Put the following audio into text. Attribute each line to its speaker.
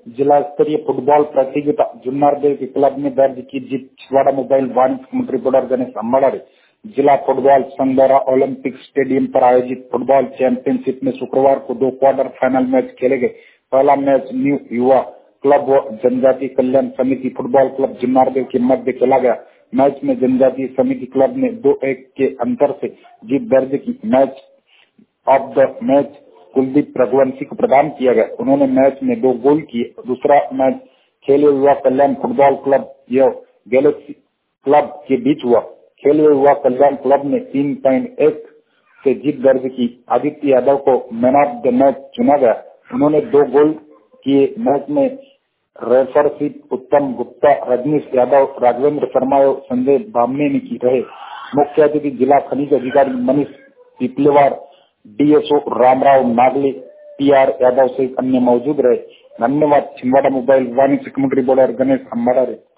Speaker 1: जिला स्तरीय फुटबॉल प्रतियोगिता जुन्नारदेव के क्लब में दर्ज की जीत छिंदवाड़ा मोबाइल वाणिज्य मंत्री बॉर्डर गणेश अम्बाड़े। जिला फुटबॉल संघ द्वारा ओलंपिक स्टेडियम पर आयोजित फुटबॉल चैंपियनशिप में शुक्रवार को 2 क्वार्टर फाइनल मैच खेले गए। पहला मैच न्यू युवा क्लब व जनजातीय कल्याण समिति फुटबॉल क्लब जुन्नारदेव के मध्य खेला गया। मैच में जनजातीय समिति क्लब ने 2-1 के अंतर से जीत दर्ज की। Match of the match Kuldeep Raghuvanshi को प्रदान किया गया। उन्होंने मैच में 2 गोल किए। दूसरा मैच खेल युवा कल्याण फुटबॉल क्लब व गैलेक्सी क्लब के बीच हुआ। खेल युवा कल्याण क्लब ने 3-1 से जीत दर्ज की। आदित्य यादव को मैन ऑफ द मैच चुना गया। उन्होंने 2 गोल किए। मैच में रेफरशिप उत्तम गुप्ता, रजनीश यादव, राघवेंद्र शर्मा और संजय बामने ने की रहे। मुख्य अतिथि जिला खनिज अधिकारी मनीष पिपलेवार, डीएसओ रामराव नागले, पीआर यादव सहित अन्य मौजूद रहे। धन्यवाद। छिंदवाड़ा मोबाइल वाणिज्य मंत्री बॉर्डर गणेश अम्बाड़े।